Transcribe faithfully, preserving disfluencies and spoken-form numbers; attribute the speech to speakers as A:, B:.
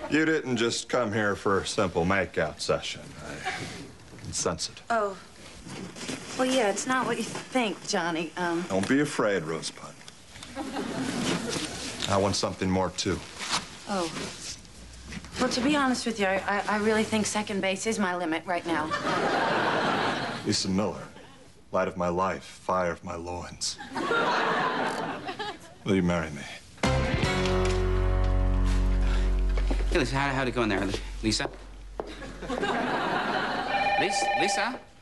A: You didn't just come here for a simple makeout session. I can sense it.
B: Oh. Well, yeah, it's not what you think, Johnny. Um...
A: Don't be afraid, Rosebud. I want something more, too.
B: Oh. Well, to be honest with you, I, I really think second base is my limit right now.
A: Lisa Miller, light of my life, fire of my loins. Will you marry me?
C: Hey, Lisa, how, how'd it go in there? Lisa? Lisa? Lisa?